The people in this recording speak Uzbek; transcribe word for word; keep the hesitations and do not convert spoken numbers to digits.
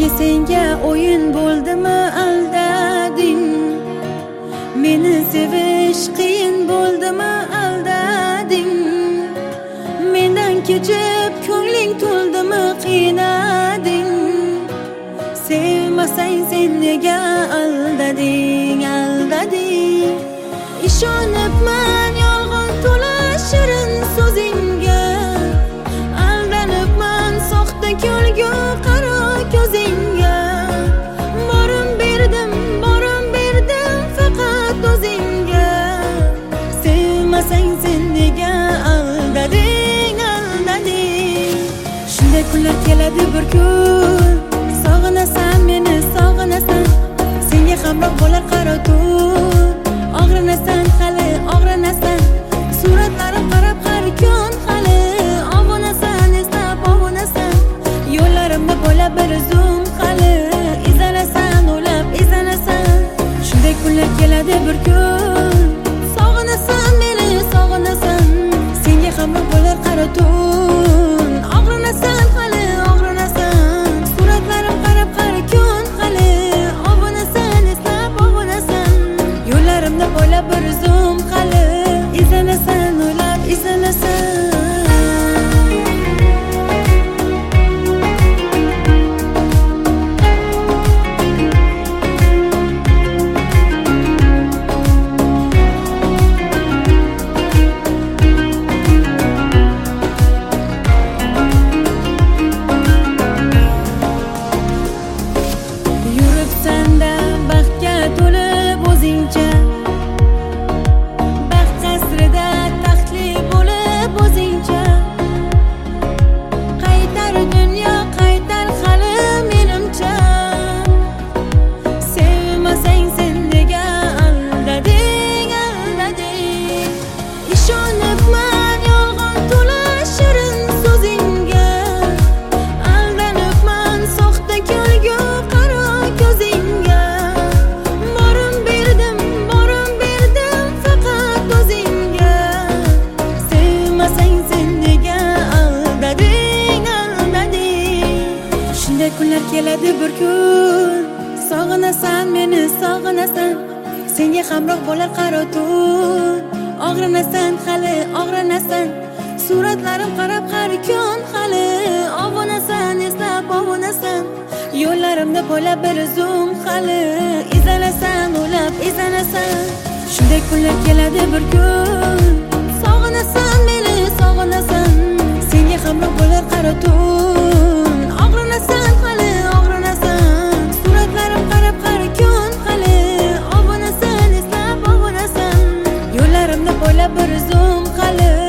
Sevgi senga o'yin bo'ldimi aldading, meni sevish qiyin bo'ldimi aldading, mendan kechib ko'ngling to'ldimi qiynading, sevmasang sen nega aldading aldading. Ishonibman yolg'on to'la shirin so'zingga, aldanibman soxta ko'lgu qaro ko'zingga, borim berdim borim berdim faqat o'zingga, sevmasang sen nega aldading aldading. Shunday kunlar keladi bir kun, sog'inasan meni sog'inasan, senga hamroh bo'lar qaro tun, og'rinasan hali og'rinasan, suratlarim qarab har kun hali ovunasan, eslab ovunasan, yo'llarimda bo'ylab bir zum hali izlanasan, o'ylab izlanasan. Shunday kunlar keladi bir kun, sog'inasan meni sog'inasan, senga hamroh bo'lar qaro tun, og'rinasan hali og'rinasan, suratlarim qarab har kun hali ovunasan, eslab ovunasan, yo'llarimda bo'ylab bir zum hali izlanasan, o'ylab izlanasan. Yuribsan-da baxtga to'lib o'zingcha, baxt qasrida taxtli bo'lib o'zingcha, qaytar dunyo qaytar hali menimcha, sevmasang sen nega aldading aldading. Ishonibman yolg'on to'la shirin so'zingga, aldanibman soxta ko'lgu qaro ko'zingga, borim berdim borim berdim faqat o'zingga, sevmasang sen nega aldading aldading. Shunday kunlar keladi bir kun, sog'inasan meni sog'inasan, senga hamroh bo'lar qaro tun, og'rinasan hali og'rinasan, suratlarim qarab har kun hali ovunasan, eslab ovunasan, yo'llarimda bo'ylab bir zum hali izlanasan, o'ylab izlanasan. Shunday kunlar keladi bir kun, sog'inasan meni sog'inasan, senga hamroh bo'lar qaro tun, og'rinasan hali og'rinasan, suratlarim qarab har kun hali ovunasan, eslab ovunasan, yo'llarimda bo'ylab bir zum hali